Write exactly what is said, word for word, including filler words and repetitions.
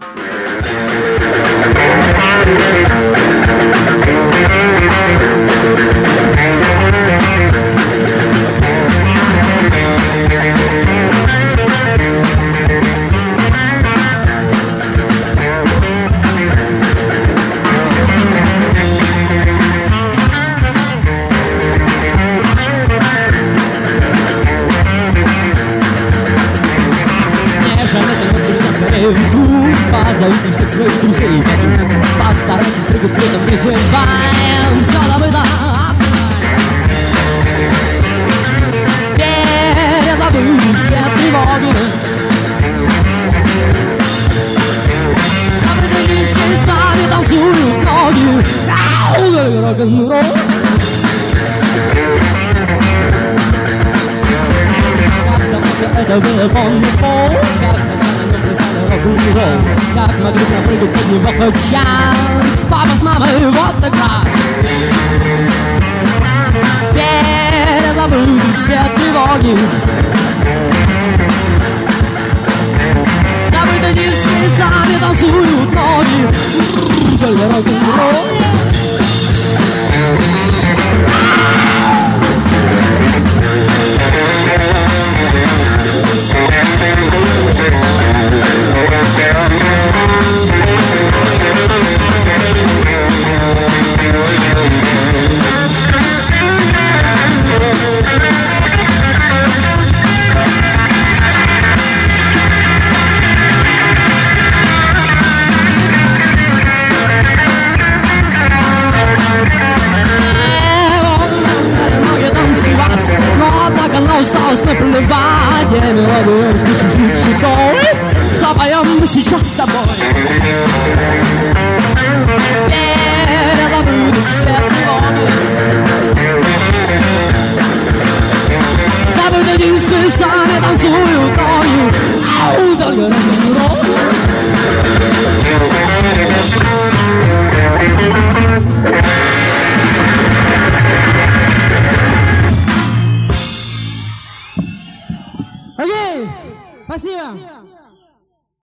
Позовите всех своих друзей, постарайтесь прыгать в этом призываем. Все забыто, перезабыли все тревоги. Забыли с колесами, танцуют ноги. Ау, рок-н-ролл. Когда все это было, помню, пол. Как могли пропрыгать под него хоть час. Папа с мамой, вот так раз. Перезабыли все тревоги. Забыты диски, сами танцуют ноги. Только рок-н-ролл. Осталось наплевать, где мелодию слышишь ничего, что поем мы сейчас с тобой. Перезабыли все тревоги. Забыты диски, сами танцуют ноги. Ау, только рок-н-ролл. Окей, спасибо.